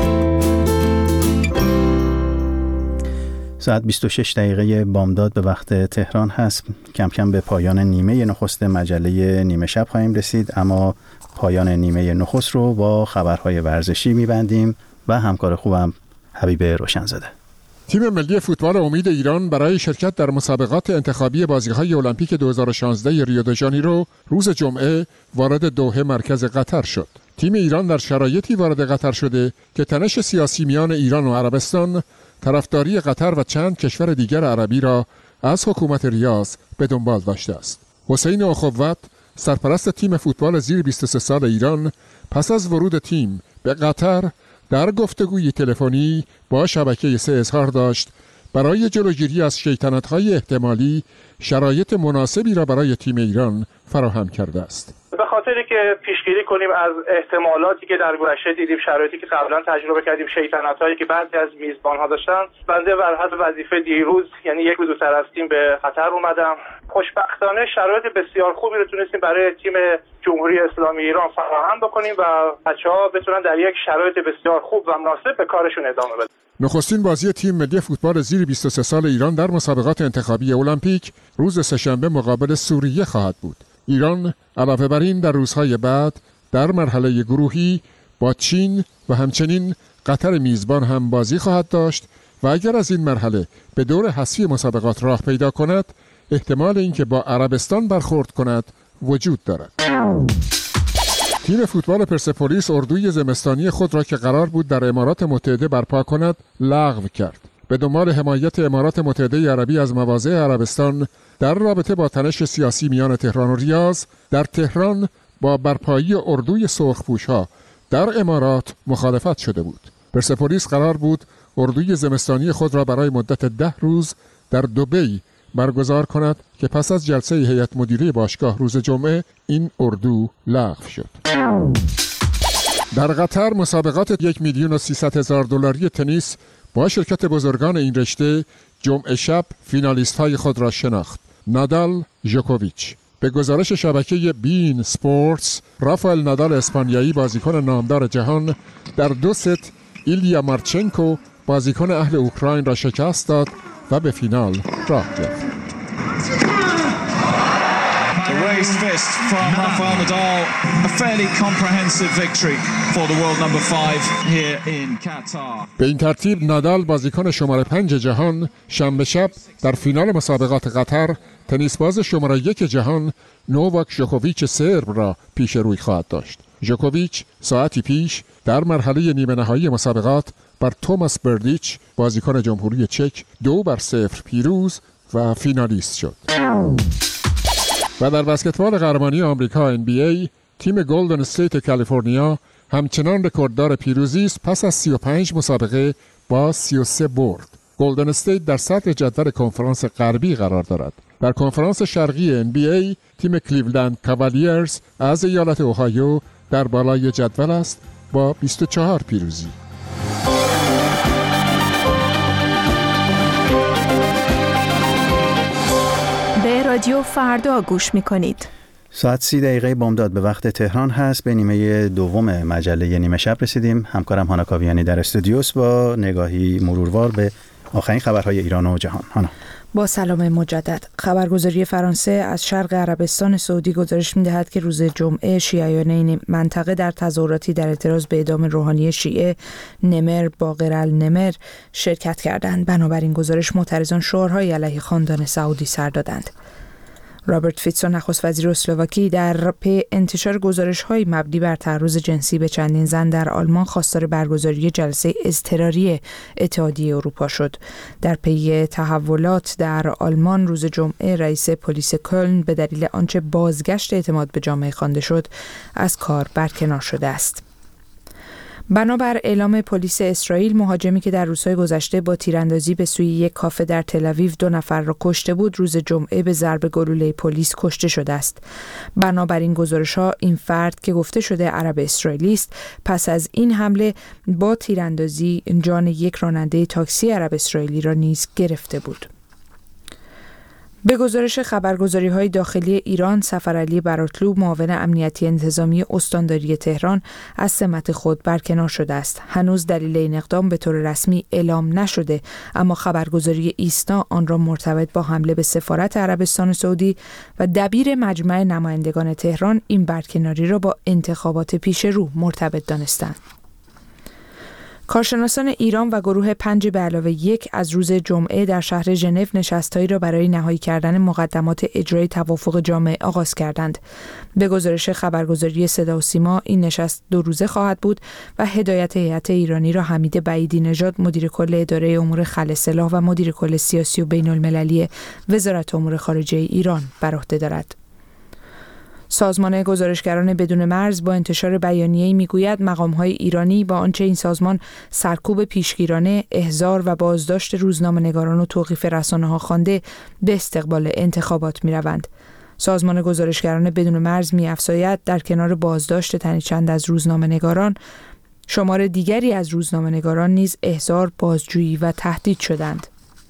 ساعت بیست و شش دقیقه بامداد به وقت تهران هست. کم کم به پایان نیمه نخست مجله نیمه شب خواهیم رسید، اما پایان نیمه نخست رو با خبرهای ورزشی میبندیم و همکار خوبم حبیب روشنزاده. تیم ملی فوتبال امید ایران برای شرکت در مسابقات انتخابی بازی‌های المپیک دو هزار و شانزده ریو د ژانیرو روز جمعه وارد دوحه مرکز قطر شد. تیم ایران در شرایطی وارد قطر شده که تنش سیاسی میان ایران و عربستان طرفداری قطر و چند کشور دیگر عربی را از حکومت ریاض به دنبال داشته است. حسین اخوت، سرپرست تیم فوتبال زیر بیست و سه سال ایران، پس از ورود تیم به قطر در گفتگوی تلفنی با شبکه سه اظهار داشت برای جلوگیری از شیطنت‌های احتمالی شرایط مناسبی را برای تیم ایران فراهم کرده است. به خاطری که پیشگیری کنیم از احتمالاتی که در گذشته دیدیم، شرایطی که قبلا تجربه کردیم، شیطنت‌هایی که بعضی از میزبان‌ها داشتن، بنده بر حسب وظیفه دیروز یعنی یک روز زودتر از تیم به قطر اومدم. خوشبختانه شرایط بسیار خوبی رو تونستیم برای تیم جمهوری اسلامی ایران فراهم بکنیم و بچه‌ها بتونن در یک شرایط بسیار خوب و مناسب به کارشون ادامه بدن. نخستین بازی تیم ملی فوتبال زیر بیست و سه سال ایران در مسابقات انتخابی المپیک روز سه‌شنبه مقابل سوریه خواهد بود. ایران علاوه بر این در روزهای بعد در مرحله گروهی با چین و همچنین قطر میزبان هم بازی خواهد داشت و اگر از این مرحله به دور حذفی مسابقات راه پیدا کند، احتمال اینکه با عربستان برخورد کند وجود دارد. تیم فوتبال پرسپولیس اردوی زمستانی خود را که قرار بود در امارات متحده برپا کند لغو کرد. به دنبال حمایت امارات متحده عربی از مواضع عربستان در رابطه با تنش سیاسی میان تهران و ریاض، در تهران با برپایی اردوی سرخپوش‌ها در امارات مخالفت شده بود. پرسپولیس قرار بود اردوی زمستانی خود را برای مدت ده روز در دبی برگزار کند که پس از جلسه هیئت مدیره باشگاه روز جمعه این اردو لغو شد. در قطر مسابقات یک میلیون و سیصد هزار دلاری تنیس با شرکت بزرگان این رشته جمعه شب فینالیست های خود را شناخت. نادال، ژوکوویچ. به گزارش شبکه بین سپورتس، رافائل نادال اسپانیایی بازیکن نامدار جهان در دو ست ایلیا مارچنکو بازیکن اهل اوکراین را شکست داد و به فینال راه یافت. raised fist from Rafael Nadal. A fairly comprehensive victory for the world number five here in Qatar. به این ترتیب نادال بازیکن شماره پنج جهان شنبه شب در فینال مسابقات قطر تنیس باز شماره یک جهان نوواک ژوکوویچ سرب را پیش روی خواهد داشت. ژوکوویچ ساعتی پیش در مرحله نیمه نهایی مسابقات بر توماس بردیچ بازیکن جمهوری چک دو بر صفر پیروز و فینالیست شد. و در بسکتبال قهرمانی آمریکا ان بی ای تیم گلدن استیت کالیفرنیا همچنان رکورددار پیروزی است پس از سی و پنج مسابقه با سی و سه برد. گلدن استیت در صدر جدول کنفرانس غربی قرار دارد. در کنفرانس شرقی ان بی ای تیم کلیولند کاوالیرز از ایالت اوهایو در بالای جدول است با بیست و چهار پیروزی. به رادیو فردا گوش می‌کنید. ساعت سی دقیقه بامداد به وقت تهران هست. به نیمه دوم مجله نیمه شب رسیدیم. همکارم هانا کاویانی در استودیوس با نگاهی مروروار به آخرین خبرهای ایران و جهان. هانا. با سلام مجدد. خبرگزاری فرانسه از شرق عربستان سعودی گزارش می‌دهد که روز جمعه شیعیان این منطقه در تظاهراتی در اعتراض به اعدام روحانی شیعه نمر باقر النمر شرکت کردند. بنابراین گزارش معترضان شعارهای علیه خاندان سعودی سر دادند. رابرت فیتسو نخست وزیر اسلواکی در پی انتشار گزارش‌های مبنی بر تعرض جنسی به چندین زن در آلمان خواستار برگزاری جلسه اضطراری اتحادیه اروپا شد. در پی تحولات در آلمان روز جمعه رئیس پلیس کلن به دلیل آنچه بازگشت اعتماد به جامعه خوانده شد از کار برکنار شده است. بنابر اعلام پلیس اسرائیل، مهاجمی که در روزهای گذشته با تیراندازی به سوی یک کافه در تل‌آویو دو نفر را کشته بود، روز جمعه به ضرب گلوله پلیس کشته شده است. بنابراین گزارش‌ها این فرد که گفته شده عرب اسرائیلی است، پس از این حمله با تیراندازی جان یک راننده تاکسی عرب اسرائیلی را نیز گرفته بود. به گزارش خبرگزاری‌های داخلی ایران، سفرعلی براتلو معاون امنیتی انتظامی استانداری تهران از سمت خود برکنار شده است. هنوز دلیل این اقدام به طور رسمی اعلام نشده، اما خبرگزاری ایسنا آن را مرتبط با حمله به سفارت عربستان سعودی و دبیر مجمع نمایندگان تهران این برکناری را با انتخابات پیش رو مرتبط دانستند. کارشناسان ایران و گروه پنج به علاوه یک از روز جمعه در شهر ژنو نشست‌هایی را برای نهایی کردن مقدمات اجرای توافق جامع آغاز کردند. به گزارش خبرگزاری صدا و سیما این نشست دو روزه خواهد بود و هدایت هیئت ایرانی را حمید بعیدی نژاد مدیر کل اداره امور خلع سلاح و مدیر کل سیاسی و بین‌المللی وزارت امور خارجه ایران بر عهده دارد. سازمان گزارشگران بدون مرز با انتشار بیانیه‌ای میگوید مقام‌های ایرانی با آنچه این سازمان سرکوب پیشگیرانه، احضار و بازداشت روزنامه‌نگاران و توقیف رسانه‌ها خوانده به استقبال انتخابات می‌روند. سازمان گزارشگران بدون مرز می‌افزاید در کنار بازداشت تنی چند از روزنامه‌نگاران، شمار دیگری از روزنامه‌نگاران نیز احضار، بازجویی و تهدید شدند.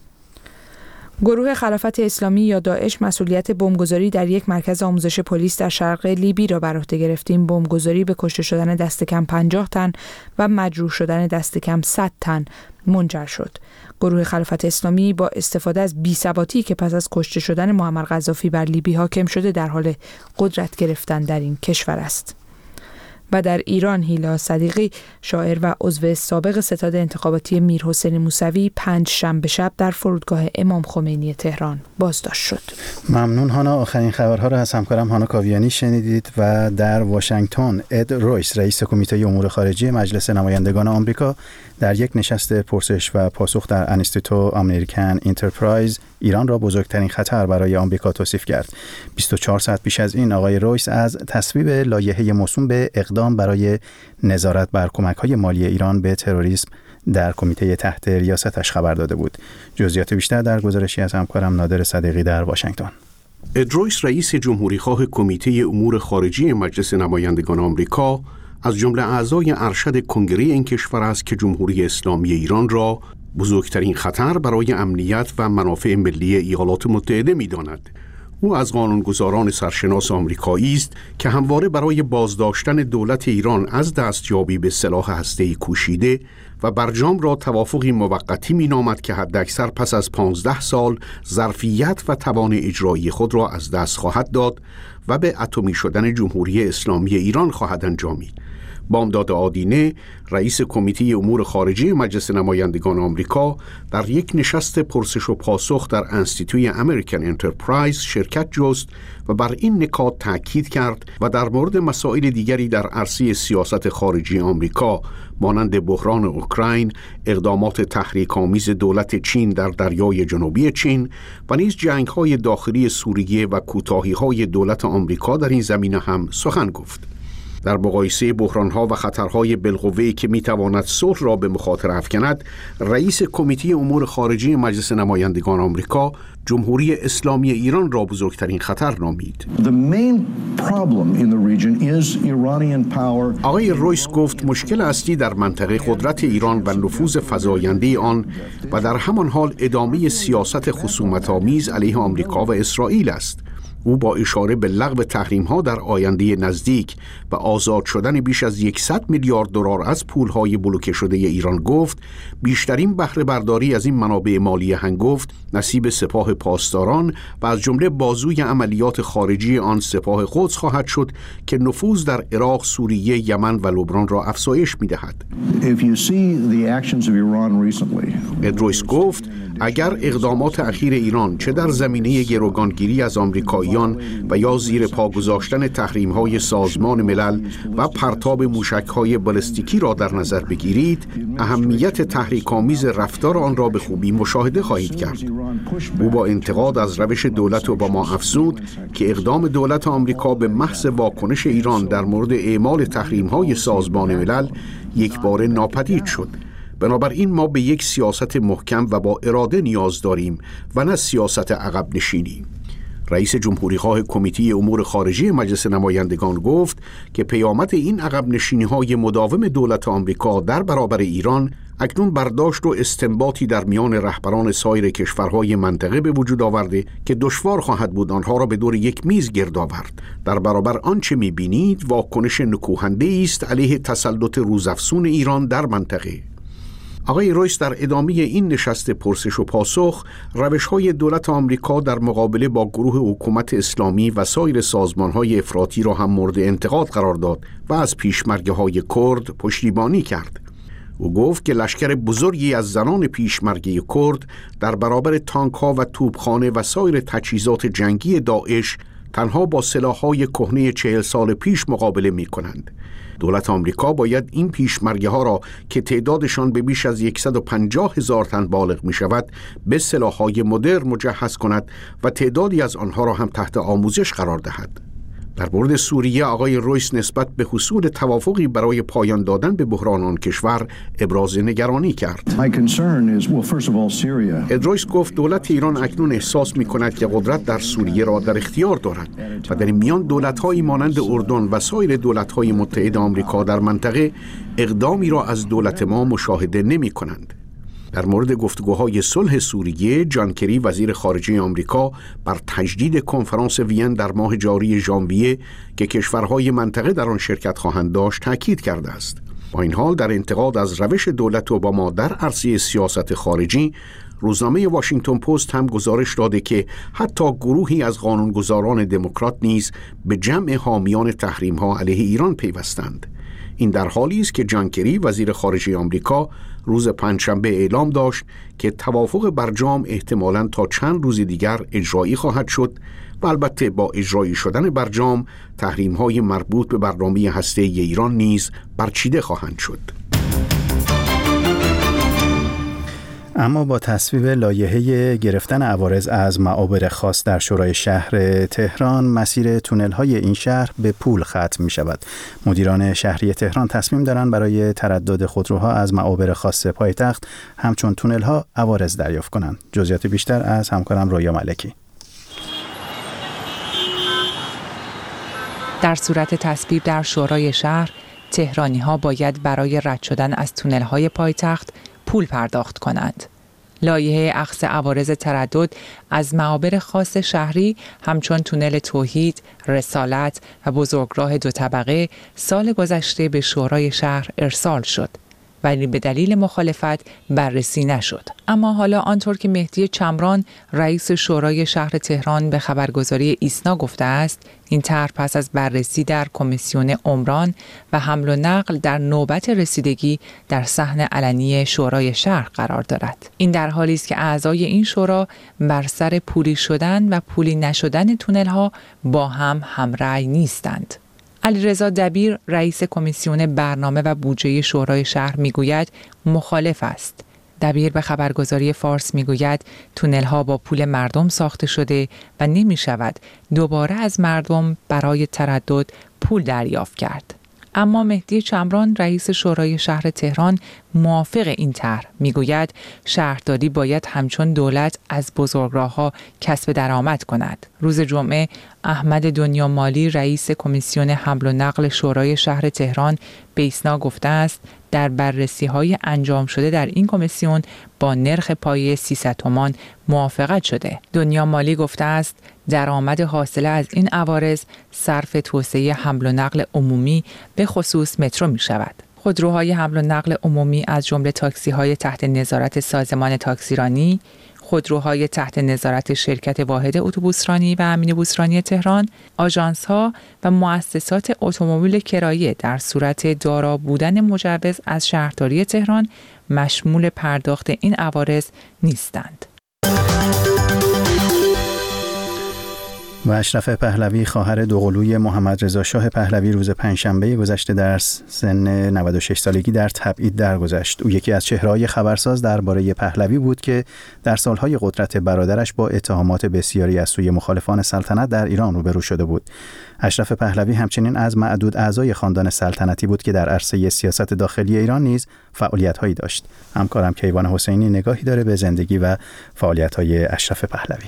گروه خلافت اسلامی یا داعش مسئولیت بمبگذاری در یک مرکز آموزش پلیس در شرق لیبی را بر عهده گرفت. این بمبگذاری به کشته شدن دست کم پنجاه تن و مجروح شدن دست کم صد تن منجر شد. گروه خلافت اسلامی با استفاده از بی‌ثباتی که پس از کشته شدن معمر قذافی بر لیبی حاکم شده در حال قدرت گرفتن در این کشور است. و در ایران هیلا صدیقی شاعر و عضو سابق ستاد انتخاباتی میرحسین موسوی پنج شنبه شب در فرودگاه امام خمینی تهران بازداشت شد. ممنون هانا. آخرین خبرها را از همکارم هانا کاویانی شنیدید. و در واشنگتن اد رویس رئیس کمیته امور خارجه مجلس نمایندگان آمریکا در یک نشست پرسش و پاسخ در انستیتو امریکن انترپرایز ایران را بزرگترین خطر برای آمریکا توصیف کرد. بیست و چهار ساعت پیش از این آقای رویس از تصویب لایحه موسوم به اقدام برای نظارت بر کمک‌های مالی ایران به تروریسم در کمیته تحت ریاستش خبر داده بود. جزئیات بیشتر در گزارشی از همکارم نادر صدیقی در واشنگتن. اد رویس رئیس جمهوریخواه کمیته امور خارجه مجلس نمایندگان آمریکا از جمله اعضای ارشد کنگره این کشور است که جمهوری اسلامی ایران را بزرگترین خطر برای امنیت و منافع ملی ایالات متحده می‌داند. او از قانونگذاران سرشناس آمریکایی است که همواره برای بازداشتن دولت ایران از دستیابی به سلاح هسته‌ای کوشیده و برجام را توافقی موقتی می‌نامد که حداکثر پس از پانزده سال ظرفیت و توان اجرایی خود را از دست خواهد داد و به اتمی شدن جمهوری اسلامی ایران خواهد انجامید. بامداد آدینه، رئیس کمیته امور خارجه مجلس نمایندگان آمریکا، در یک نشست پرسش و پاسخ در انستیتوی امریکن انترپرایز شرکت جست و بر این نکات تاکید کرد و در مورد مسائل دیگری در عرصه سیاست خارجی آمریکا مانند بحران اوکراین، اقدامات تحریک‌آمیز دولت چین در دریای جنوبی چین و نیز جنگ‌های داخلی سوریه و کوتاهی‌های دولت آمریکا در این زمینه هم سخن گفت. در مقایسه بحران‌ها و خطرهای بالقوه‌ای که می‌تواند صلح را به مخاطره افکند، رئیس کمیته امور خارجه مجلس نمایندگان آمریکا جمهوری اسلامی ایران را بزرگترین خطر نامید. آقای رویس گفت مشکل اصلی در منطقه قدرت ایران و نفوذ فزاینده آن و در همان حال ادامه سیاست خصومت‌آمیز علیه آمریکا و اسرائیل است. او با اشاره به لغو تحریم‌ها در آینده نزدیک و آزاد شدن بیش از صد میلیارد دلار از پول‌های بلوکه شده ایران گفت بیشترین بهره برداری از این منابع مالی هنگفت نصیب سپاه پاسداران و از جمله بازوی عملیات خارجی آن سپاه قدس خواهد شد که نفوذ در عراق، سوریه، یمن و لبنان را افزایش می‌دهد. ادرویس گفت اگر اقدامات اخیر ایران چه در زمینه گروگانگیری از آمریکاییان و یا زیر پا گذاشتن تحریم‌های سازمان ملل و پرتاب موشک‌های بالستیکی را در نظر بگیرید، اهمیت تحریک‌آمیز رفتار آن را به خوبی مشاهده خواهید کرد. او با انتقاد از روش دولت اوباما افزود که اقدام دولت آمریکا به محض واکنش ایران در مورد اعمال تحریم‌های سازمان ملل یکباره ناپدید شد. بنابراین ما به یک سیاست محکم و با اراده نیاز داریم و نه سیاست عقب نشینی. رئیس جمهوری‌خواه کمیته امور خارجه مجلس نمایندگان گفت که پیامد این عقب نشینی‌های مداوم دولت آمریکا در برابر ایران اکنون برداشت و استنباطی در میان رهبران سایر کشورهای منطقه به وجود آورده که دشوار خواهد بود آنها را به دور یک میز گرد آورد. در برابر آنچه می‌بینید واکنش نکوهنده است علیه تسلط روزافزون ایران در منطقه. آقای رویس در ادامه این نشست پرسش و پاسخ روش‌های دولت آمریکا در مقابله با گروه حکومت اسلامی و سایر سازمان‌های افراطی را هم مورد انتقاد قرار داد و از پیشمرگه‌های کرد پشتیبانی کرد. او گفت که لشکر بزرگی از زنان پیشمرگه کرد در برابر تانک‌ها و توپخانه و سایر تجهیزات جنگی داعش تنها با سلاح‌های کهنه چهل سال پیش مقابله می‌کنند. دولت آمریکا باید این پیشمرگه ها را که تعدادشان به بیش از صد و پنجاه هزار تن بالغ می شود به سلاح‌های مدرن مجهز کند و تعدادی از آنها را هم تحت آموزش قرار دهد. در مورد سوریه آقای رویس نسبت به حصول توافقی برای پایان دادن به بحران آن کشور ابراز نگرانی کرد. ادرویس گفت دولت ایران اکنون احساس می کند که قدرت در سوریه را در اختیار دارد و در این میان دولت‌هایی مانند اردن و سایر دولت‌های متحد آمریکا در منطقه اقدامی را از دولت ما مشاهده نمی کنند. در مورد گفتگوهای صلح سوریه، جان کری وزیر خارجه آمریکا بر تجدید کنفرانس وین در ماه جاری ژانویه که کشورهای منطقه در آن شرکت خواهند داشت تاکید کرده است. با این حال در انتقاد از روش دولت اوباما در عرصه سیاست خارجی، روزنامه واشنگتن پست هم گزارش داده که حتی گروهی از قانونگذاران دموکرات نیز به جمع حامیان تحریم‌ها علیه ایران پیوستند. این در حالی است که جان کری وزیر خارجه آمریکا روز پنجشنبه اعلام داشت که توافق برجام احتمالاً تا چند روز دیگر اجرایی خواهد شد و البته با اجرایی شدن برجام تحریم‌های مربوط به برنامه هسته‌ای ایران نیز برچیده خواهند شد. اما با تصویب لایحه گرفتن عوارض از معابر خاص در شورای شهر تهران، مسیر تونل‌های این شهر به پول ختم می‌شود. مدیران شهری تهران تصمیم دارند برای تردد خودروها از معابر خاص پایتخت همچون تونل‌ها عوارض دریافت کنند. جزئیات بیشتر از همکارم رویا ملکی. در صورت تصویب در شورای شهر، تهرانی‌ها باید برای رد شدن از تونل‌های پایتخت پول پرداخت کنند. لایحه اخذ عوارض تردد از معابر خاص شهری همچون تونل توحید، رسالت و بزرگراه دو طبقه سال گذشته به شورای شهر ارسال شد، ولی به دلیل مخالفت بررسی نشد. اما حالا آنطور که مهدی چمران رئیس شورای شهر تهران به خبرگزاری ایسنا گفته است، این طرح پس از بررسی در کمیسیون عمران و حمل و نقل در نوبت رسیدگی در صحن علنی شورای شهر قرار دارد. این در حالی است که اعضای این شورا بر سر پولی شدن و پولی نشدن تونل ها با هم همرأی نیستند. علیرضا دبیر رئیس کمیسیون برنامه و بودجه شورای شهر میگوید مخالف است. دبیر به خبرگزاری فارس میگوید تونل ها با پول مردم ساخته شده و نمی شود دوباره از مردم برای تردد پول دریافت کرد. اما مهدی چمران رئیس شورای شهر تهران موافق این طرح میگوید شهرداری باید همچون دولت از بزرگراه‌ها کسب درآمد کند. روز جمعه احمد دنیا مالی رئیس کمیسیون حمل و نقل شورای شهر تهران به ایسنا گفته است در بررسی‌های انجام شده در این کمیسیون با نرخ پایه سیصد تومان موافقت شده. دنیا مالی گفته است درآمد حاصله از این عوارض صرف توسعه حمل و نقل عمومی به خصوص مترو می شود. خودروهای حمل و نقل عمومی از جمله تاکسی‌های تحت نظارت سازمان تاکسیرانی، خودروهای تحت نظارت شرکت واحد اتوبوسرانی و امین بوسرانی تهران، آژانس‌ها و مؤسسات اتومبیل کرایه در صورت دارا بودن مجوز از شهرداری تهران مشمول پرداخت این عوارض نیستند. و اشرف پهلوی خواهر دوقلوی محمد رضا شاه پهلوی روز پنجشنبه گذشته در سن نود و شش سالگی در تبعید درگذشت. او یکی از چهره‌های خبرساز درباره پهلوی بود که در سالهای قدرت برادرش با اتهامات بسیاری از سوی مخالفان سلطنت در ایران روبرو شده بود. اشرف پهلوی همچنین از معدود اعضای خاندان سلطنتی بود که در عرصه سیاست داخلی ایران نیز فعالیت‌هایی داشت. همکارم کیوان حسینی نگاهی داره به زندگی و فعالیت‌های اشرف پهلوی.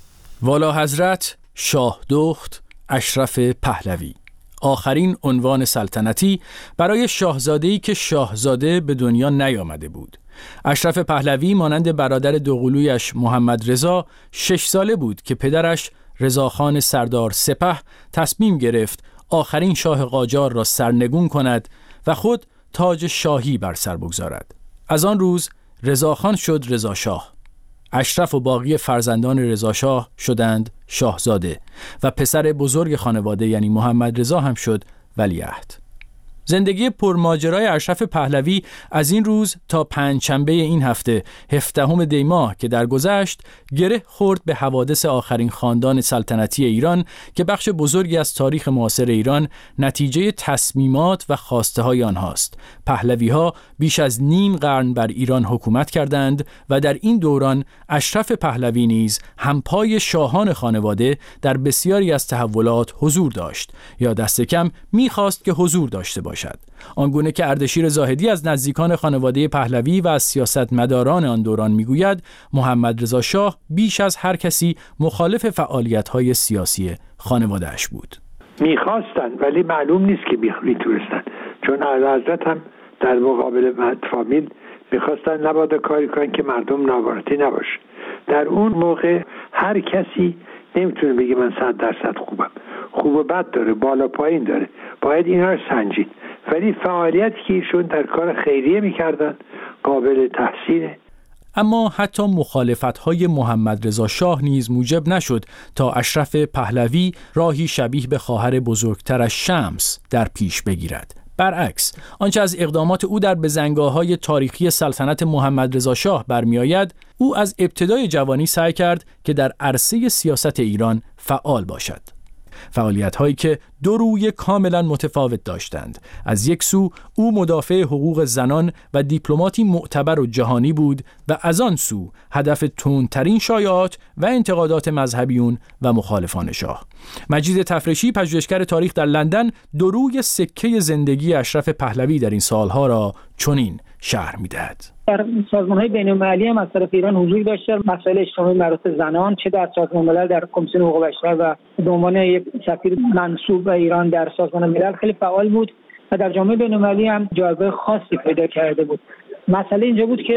والا حضرت شاه دخت اشرف پهلوی، آخرین عنوان سلطنتی برای شاهزاده‌ای که شاهزاده به دنیا نیامده بود. اشرف پهلوی مانند برادر دوقلویش محمد رضا شش ساله بود که پدرش رضاخان سردار سپه تصمیم گرفت آخرین شاه قاجار را سرنگون کند و خود تاج شاهی بر سر بگذارد. از آن روز رضاخان شد رضا شاه. اشرف و باقی فرزندان رضا شاه شدند شاهزاده و پسر بزرگ خانواده یعنی محمد رضا هم شد ولیعهد. زندگی پرماجرای اشرف پهلوی از این روز تا پنجشنبه این هفته هفدهم دی ماه که درگذشت گره خورد به حوادث آخرین خاندان سلطنتی ایران که بخش بزرگی از تاریخ معاصر ایران نتیجه تصمیمات و خواسته های آنهاست. پهلوی ها بیش از نیم قرن بر ایران حکومت کردند و در این دوران اشرف پهلوی نیز همپای شاهان خانواده در بسیاری از تحولات حضور داشت یا دست کم می‌خواست که حضور داشته باشد. آنگونه که اردشیر زاهدی از نزدیکان خانواده پهلوی و از سیاستمداران آن دوران میگوید محمد رضا شاه بیش از هر کسی مخالف فعالیت‌های سیاسی خانواده‌اش بود. میخواستن ولی معلوم نیست که میتونستن، چون اعلیحضرت هم در مقابل فامیل میخواستن نباید کاری کنن که مردم ناراحتی نباشه. در اون موقع هر کسی نمیتونه بگه من صد درصد خوبم. خوب و بد داره، بالا پایین داره، باید اینا رو سنجید. ولی فعالیتی که ایشون در کار خیریه میکردن قابل تحسینه. اما حتی مخالفت‌های محمد رضا شاه نیز موجب نشد تا اشرف پهلوی راهی شبیه به خواهر بزرگترش شمس در پیش بگیرد. برعکس آنچه از اقدامات او در بزنگاه‌های تاریخی سلطنت محمد رضا شاه برمی‌آید، او از ابتدای جوانی سعی کرد که در عرصه سیاست ایران فعال باشد. فعالیت‌هایی که دو روی کاملا متفاوت داشتند. از یک سو او مدافع حقوق زنان و دیپلماتی معتبر و جهانی بود و از آن سو هدف تندترین شایعات و انتقادات مذهبیون و مخالفان شاه. مجید تفرشی پژوهشگر تاریخ در لندن دو روی سکه زندگی اشرف پهلوی در این سالها را چنین شرح می‌دهد. در سازمان‌های بین‌المللی هم از طرف ایران حضور داشته، مسائل اجتماعی مربوط به زنان چه در سازمان ملل در کمیسیون حقوق بشر و به عنوان یک سفیر منصوب به ایران در سازمان ملل خیلی فعال بود و در جامعه بین‌المللی هم جایگاه خاصی پیدا کرده بود. مسئله اینجا بود که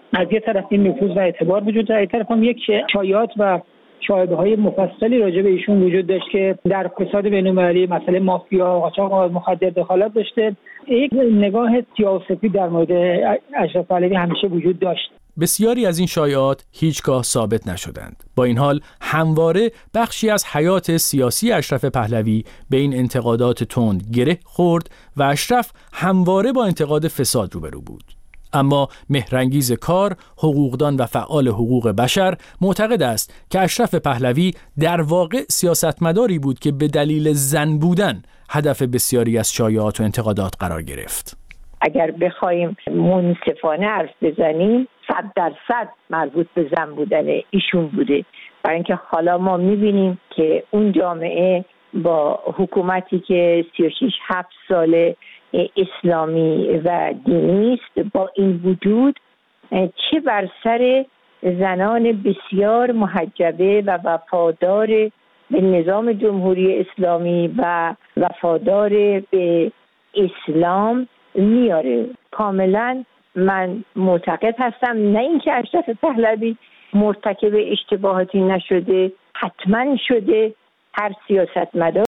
از یه طرف این نفوذ و اعتبار وجود داره، از یه طرف هم یک شایعات و شایعه های مفصلی راجع به ایشون وجود داشت که در فساد بین‌المللی، مسئله مافیا، قاچاق مواد مخدر دخالت داشته. یک نگاه سیاسی در مورد اشرف پهلوی همیشه وجود داشت. بسیاری از این شایعات هیچگاه ثابت نشدند. با این حال همواره بخشی از حیات سیاسی اشرف پهلوی به این انتقادات تند گره خورد و اشرف همواره با انتقاد فساد روبرو بود. اما مهرانگیز کار، حقوقدان و فعال حقوق بشر معتقد است که اشرف پهلوی در واقع سیاستمداری بود که به دلیل زن بودن هدف بسیاری از شایعات و انتقادات قرار گرفت. اگر بخوایم منصفانه حرف بزنیم صد درصد مربوط به زن بودن ایشون بوده، برای اینکه حالا ما میبینیم که اون جامعه با حکومتی که سی و شش هفت ساله اسلامی و دینی است، با این وجود چه بر سر زنان بسیار محجبه و وفادار به نظام جمهوری اسلامی و وفادار به اسلام میاره. کاملا من معتقد هستم نه اینکه اشرف پهلوی مرتکب اشتباهاتی نشده، حتما شده. هر سیاستمدار